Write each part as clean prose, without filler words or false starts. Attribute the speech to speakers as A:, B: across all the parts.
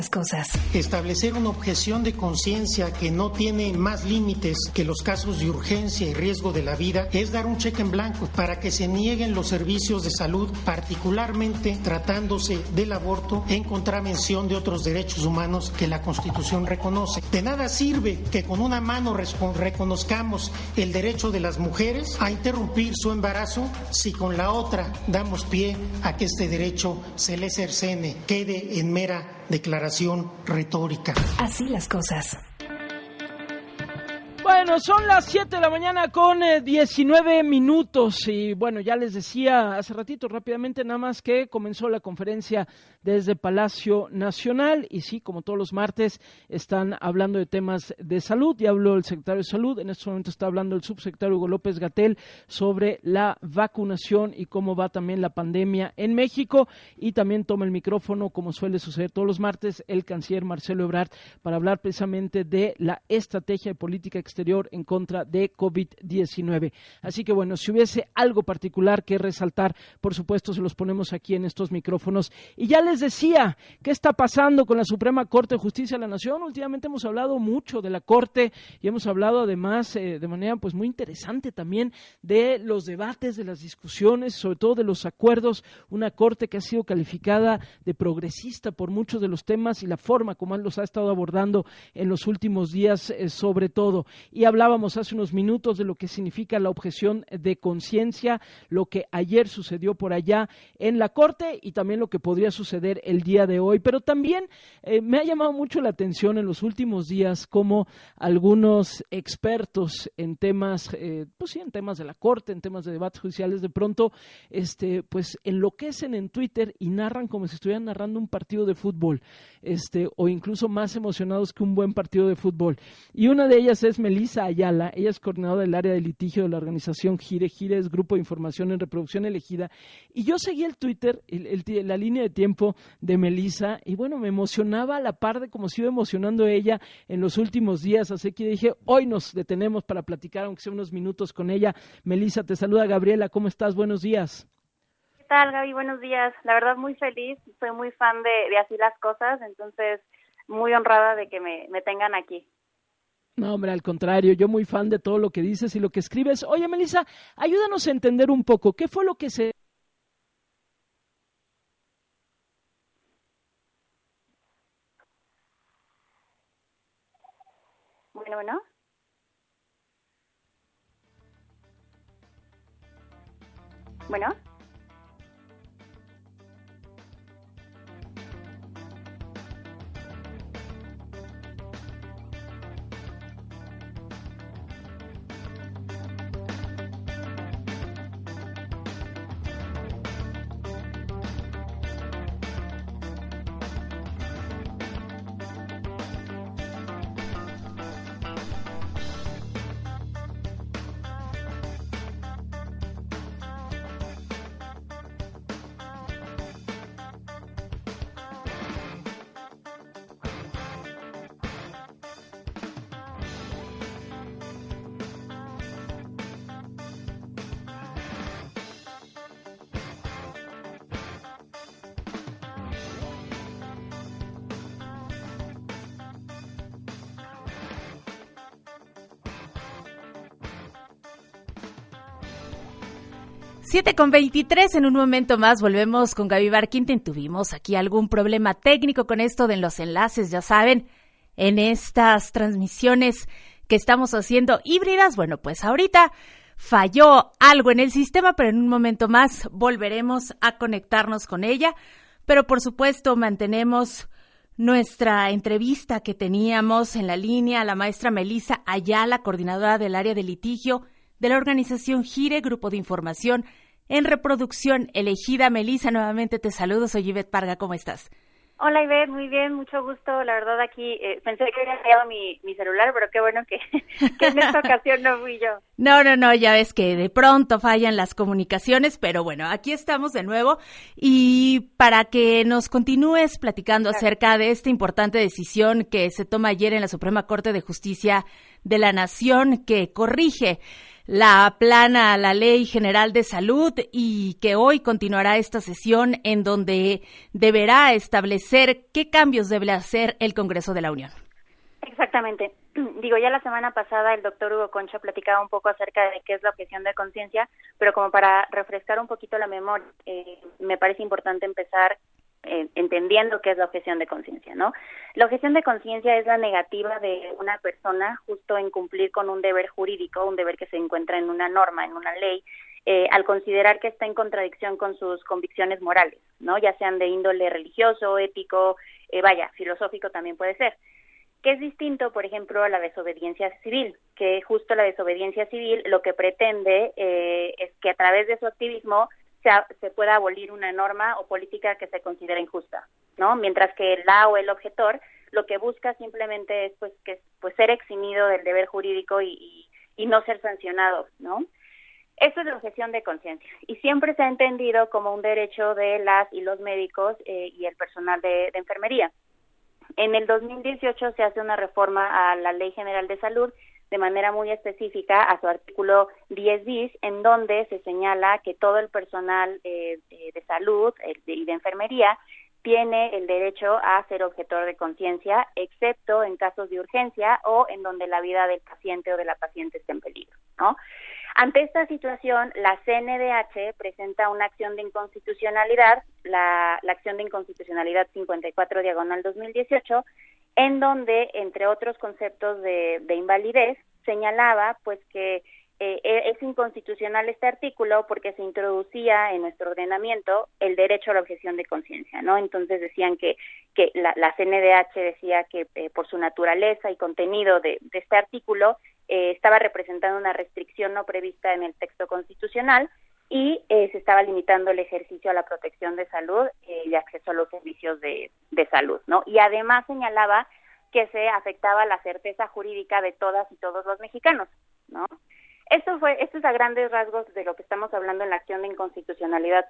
A: Cosas.
B: Establecer una objeción de conciencia que no tiene más límites que los casos de urgencia y riesgo de la vida es dar un cheque en blanco para que se nieguen los servicios de salud, particularmente tratándose del aborto, en contravención de otros derechos humanos que la Constitución reconoce. De nada sirve que con una mano reconozcamos el derecho de las mujeres a interrumpir su embarazo si con la otra damos pie a que este derecho se les cercene, quede en mera declaración retórica.
A: Así las cosas.
C: Bueno, son las 7 de la mañana con 19 minutos y bueno, ya les decía hace ratito rápidamente nada más que comenzó la conferencia desde Palacio Nacional y sí, como todos los martes están hablando de temas de salud, ya habló el secretario de Salud, en este momento está hablando el subsecretario Hugo López-Gatell sobre la vacunación y cómo va también la pandemia en México y también toma el micrófono, como suele suceder todos los martes, el canciller Marcelo Ebrard para hablar precisamente de la estrategia de política exterior en contra de COVID-19. Así que bueno, si hubiese algo particular que resaltar, por supuesto se los ponemos aquí en estos micrófonos. Y ya les decía, ¿qué está pasando con la Suprema Corte de Justicia de la Nación? Últimamente hemos hablado mucho de la Corte y hemos hablado además de manera pues muy interesante también de los debates, de las discusiones, sobre todo de los acuerdos, una Corte que ha sido calificada de progresista por muchos de los temas y la forma como los ha estado abordando en los últimos días sobre todo. Y hablábamos hace unos minutos de lo que significa la objeción de conciencia, lo que ayer sucedió por allá en la Corte y también lo que podría suceder el día de hoy. Pero también me ha llamado mucho la atención en los últimos días cómo algunos expertos en temas, pues sí, en temas de la Corte, en temas de debates judiciales, de pronto, pues enloquecen en Twitter y narran como si estuvieran narrando un partido de fútbol, o incluso más emocionados que un buen partido de fútbol. Y una de ellas es Melissa Ayala, ella es coordinadora del área de litigio de la organización GIRE. GIRE es Grupo de Información en Reproducción Elegida, y yo seguí el Twitter, la línea de tiempo de Melissa, y bueno, me emocionaba a la par de como se iba emocionando ella en los últimos días, así que dije, hoy nos detenemos para platicar, aunque sea unos minutos con ella. Melissa, te saluda Gabriela, ¿cómo estás? Buenos días.
D: ¿Qué tal, Gaby? Buenos días. La verdad, muy feliz, soy muy fan de Así las Cosas, entonces muy honrada de que me tengan aquí.
C: No, hombre, al contrario, yo muy fan de todo lo que dices y lo que escribes. Oye, Melissa, ayúdanos a entender un poco, ¿qué fue lo que se...
D: Bueno. Bueno.
E: Siete con 23, en un momento más volvemos con Gaby Barquín. Tuvimos aquí algún problema técnico con esto de los enlaces, ya saben, en estas transmisiones que estamos haciendo híbridas. Bueno, pues ahorita falló algo en el sistema, pero en un momento más volveremos a conectarnos con ella. Pero por supuesto mantenemos nuestra entrevista que teníamos en la línea a la maestra Melissa Ayala, coordinadora del área de litigio de la organización GIRE, Grupo de Información en Reproducción Elegida. Melissa, nuevamente te saludo, soy Ivette Parga, ¿cómo estás?
D: Hola, Ivette, muy bien, mucho gusto. La verdad aquí pensé que había fallado mi celular, pero qué bueno que en esta ocasión no fui yo.
E: No, ya ves que de pronto fallan las comunicaciones, pero bueno, aquí estamos de nuevo y para que nos continúes platicando acerca de esta importante decisión que se toma ayer en la Suprema Corte de Justicia de la Nación, que corrige la plana a la Ley General de Salud y que hoy continuará esta sesión en donde deberá establecer qué cambios debe hacer el Congreso de la Unión.
D: Exactamente. Digo, ya la semana pasada el doctor Hugo Concha platicaba un poco acerca de qué es la objeción de conciencia, pero como para refrescar un poquito la memoria, me parece importante empezar entendiendo qué es la objeción de conciencia, ¿no? La objeción de conciencia es la negativa de una persona justo en cumplir con un deber jurídico, un deber que se encuentra en una norma, en una ley, al considerar que está en contradicción con sus convicciones morales, ¿no? Ya sean de índole religioso, ético, filosófico también puede ser. Que es distinto, por ejemplo, a la desobediencia civil, que justo la desobediencia civil lo que pretende es que a través de su activismo se pueda abolir una norma o política que se considera injusta, ¿no? Mientras que la o el objetor lo que busca simplemente es ser eximido del deber jurídico y no ser sancionado, ¿no? Esto es la objeción de conciencia y siempre se ha entendido como un derecho de las y los médicos y el personal de enfermería. En el 2018 se hace una reforma a la Ley General de Salud de manera muy específica a su artículo 10 bis, en donde se señala que todo el personal de salud y de enfermería tiene el derecho a ser objetor de conciencia, excepto en casos de urgencia o en donde la vida del paciente o de la paciente esté en peligro, ¿no? Ante esta situación, la CNDH presenta una acción de inconstitucionalidad, la acción de inconstitucionalidad 54/2018, en donde, entre otros conceptos de invalidez, señalaba pues que es inconstitucional este artículo porque se introducía en nuestro ordenamiento el derecho a la objeción de conciencia, ¿no? Entonces decían que la CNDH decía que por su naturaleza y contenido de este artículo estaba representando una restricción no prevista en el texto constitucional y se estaba limitando el ejercicio a la protección de salud y acceso a los servicios de salud, ¿no? Y además señalaba que se afectaba la certeza jurídica de todas y todos los mexicanos, ¿no? Esto es a grandes rasgos de lo que estamos hablando en la acción de inconstitucionalidad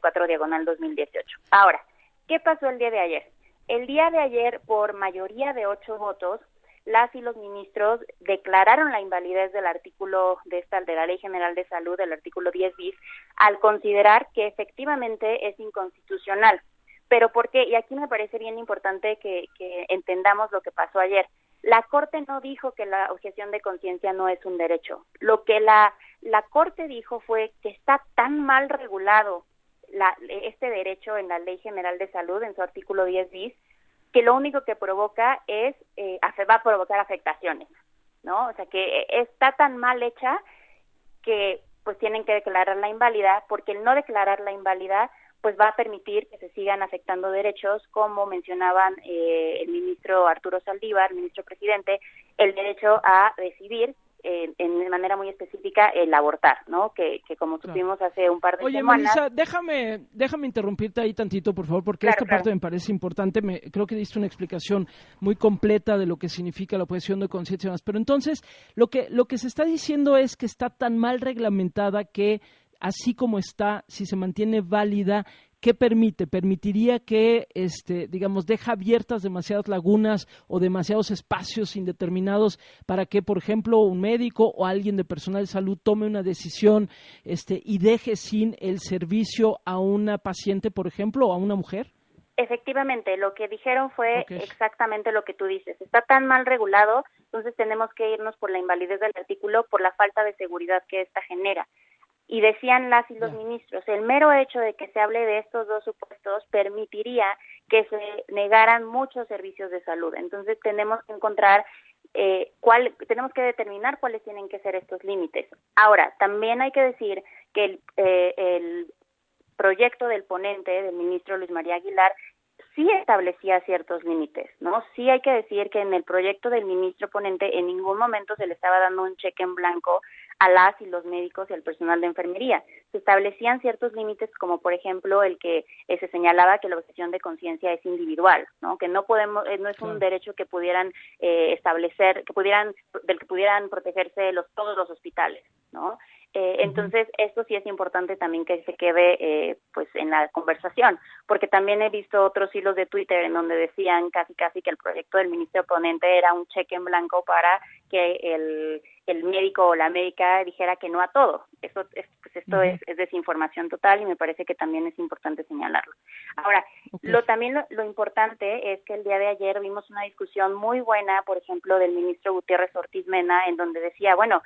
D: 54/2018. Ahora, ¿qué pasó el día de ayer? El día de ayer, por mayoría de 8 votos, las y los ministros declararon la invalidez del artículo de la Ley General de Salud, del artículo 10 bis, al considerar que efectivamente es inconstitucional. ¿Pero por qué? Y aquí me parece bien importante que entendamos lo que pasó ayer. La Corte no dijo que la objeción de conciencia no es un derecho. Lo que la Corte dijo fue que está tan mal regulado este derecho en la Ley General de Salud, en su artículo 10 bis, que lo único que provoca va a provocar afectaciones, ¿no? O sea, que está tan mal hecha que pues tienen que declararla inválida, porque el no declararla inválida pues va a permitir que se sigan afectando derechos, como mencionaban el ministro Arturo Saldívar, el ministro presidente, el derecho a decidir de manera muy específica el abortar, ¿no? Que como supimos hace un par de semanas.
C: Melissa, déjame interrumpirte ahí tantito, por favor, porque esta parte me parece importante. Creo que diste una explicación muy completa de lo que significa la objeción de conciencia y demás. Pero entonces, lo que se está diciendo es que está tan mal reglamentada que, así como está, si se mantiene válida, ¿qué permite? ¿Permitiría que, deja abiertas demasiadas lagunas o demasiados espacios indeterminados para que, por ejemplo, un médico o alguien de personal de salud tome una decisión y deje sin el servicio a una paciente, por ejemplo, o a una mujer?
D: Efectivamente, lo que dijeron fue exactamente lo que tú dices. Está tan mal regulado, entonces tenemos que irnos por la invalidez del artículo, por la falta de seguridad que esta genera. Y decían las y los ministros, el mero hecho de que se hable de estos dos supuestos permitiría que se negaran muchos servicios de salud. Entonces tenemos que tenemos que determinar cuáles tienen que ser estos límites. Ahora, también hay que decir que el proyecto del ponente, del ministro Luis María Aguilar, sí establecía ciertos límites, ¿no? Sí hay que decir que en el proyecto del ministro ponente en ningún momento se le estaba dando un cheque en blanco a las y los médicos y al personal de enfermería. Se establecían ciertos límites, como por ejemplo el que se señalaba que la objeción de conciencia es individual, ¿no? Que no es un derecho que pudieran establecer, del que pudieran protegerse todos los hospitales, ¿no? Entonces, esto sí es importante también que se quede pues en la conversación, porque también he visto otros hilos de Twitter en donde decían casi que el proyecto del ministro ponente era un cheque en blanco para que el médico o la médica dijera que no a todo. Esto es desinformación total y me parece que también es importante señalarlo. Ahora, lo importante es que el día de ayer vimos una discusión muy buena, por ejemplo, del ministro Gutiérrez Ortiz Mena, en donde decía, bueno,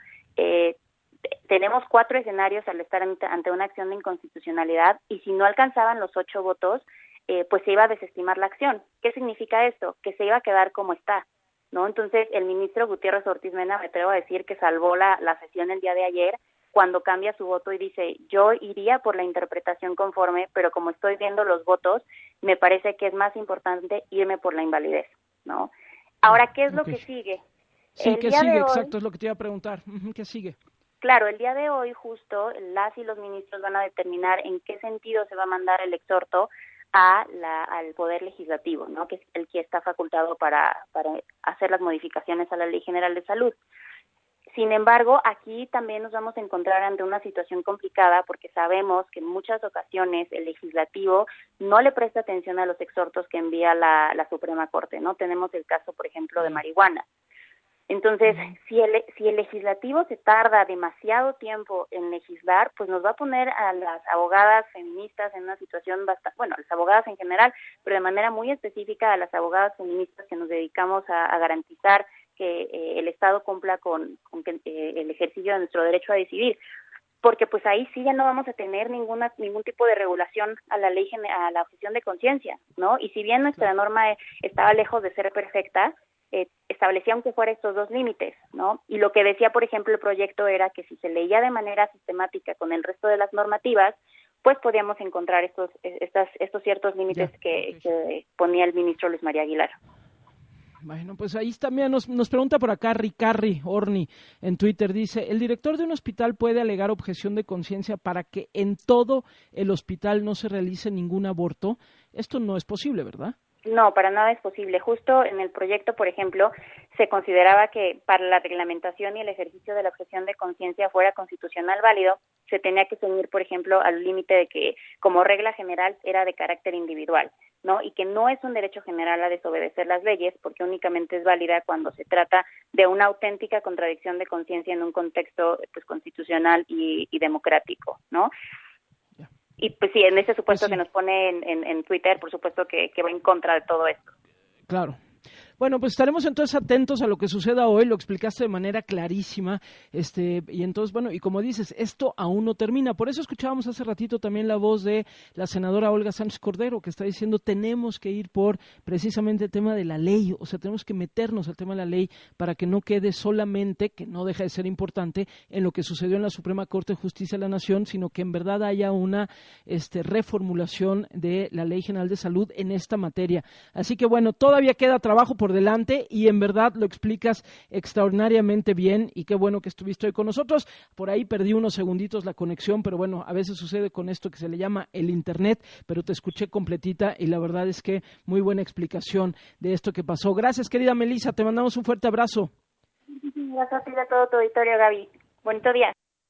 D: tenemos 4 escenarios al estar ante una acción de inconstitucionalidad y si no alcanzaban los 8 votos, pues se iba a desestimar la acción. ¿Qué significa esto? Que se iba a quedar como está, ¿no? Entonces, el ministro Gutiérrez Ortiz Mena, me atrevo a decir que salvó la sesión el día de ayer cuando cambia su voto y dice, yo iría por la interpretación conforme, pero como estoy viendo los votos, me parece que es más importante irme por la invalidez, ¿no? Ahora, ¿qué es lo que sigue?
C: Sí, ¿qué sigue? Exacto, es lo que te iba a preguntar. ¿Qué sigue?
D: Claro, el día de hoy justo las y los ministros van a determinar en qué sentido se va a mandar el exhorto al Poder Legislativo, ¿no? Que es el que está facultado para hacer las modificaciones a la Ley General de Salud. Sin embargo, aquí también nos vamos a encontrar ante una situación complicada porque sabemos que en muchas ocasiones el legislativo no le presta atención a los exhortos que envía la Suprema Corte, ¿no? Tenemos el caso, por ejemplo, de marihuana. Entonces, si el legislativo se tarda demasiado tiempo en legislar, pues nos va a poner a las abogadas feministas en una situación bastante, bueno, a las abogadas en general, pero de manera muy específica a las abogadas feministas que nos dedicamos a garantizar que el Estado cumpla con el ejercicio de nuestro derecho a decidir, porque pues ahí sí ya no vamos a tener ningún tipo de regulación a la ley, a la objeción de conciencia, ¿no? Y si bien nuestra norma estaba lejos de ser perfecta, establecía aunque fuera estos 2 límites, ¿no? Y lo que decía, por ejemplo, el proyecto era que si se leía de manera sistemática con el resto de las normativas, pues podíamos encontrar estos ciertos límites que ponía el ministro Luis María Aguilar.
C: Bueno, pues ahí también nos pregunta por acá Ricarri Orni en Twitter, dice, ¿el director de un hospital puede alegar objeción de conciencia para que en todo el hospital no se realice ningún aborto? Esto no es posible, ¿verdad?
D: No, para nada es posible. Justo en el proyecto, por ejemplo, se consideraba que para la reglamentación y el ejercicio de la objeción de conciencia fuera constitucional válido, se tenía que ceñir, por ejemplo, al límite de que, como regla general, era de carácter individual, ¿no? Y que no es un derecho general a desobedecer las leyes, porque únicamente es válida cuando se trata de una auténtica contradicción de conciencia en un contexto, pues, constitucional y democrático, ¿no? Y pues sí, en ese supuesto que nos pone en Twitter, por supuesto que va en contra de todo esto.
C: Claro. Bueno, pues estaremos entonces atentos a lo que suceda hoy, lo explicaste de manera clarísima, y entonces, bueno, y como dices, esto aún no termina, por eso escuchábamos hace ratito también la voz de la senadora Olga Sánchez Cordero, que está diciendo, tenemos que ir por precisamente el tema de la ley, o sea, tenemos que meternos al tema de la ley para que no quede solamente, que no deja de ser importante, en lo que sucedió en la Suprema Corte de Justicia de la Nación, sino que en verdad haya una reformulación de la Ley General de Salud en esta materia. Así que bueno, todavía queda trabajo por delante y en verdad lo explicas extraordinariamente bien y qué bueno que estuviste hoy con nosotros. Por ahí perdí unos segunditos la conexión, pero bueno, a veces sucede con esto que se le llama el internet, pero te escuché completita y la verdad es que muy buena explicación de esto que pasó. Gracias, querida Melissa, te mandamos un fuerte abrazo.
D: Gracias a ti y a todo tu auditorio, Gaby. Bonito día.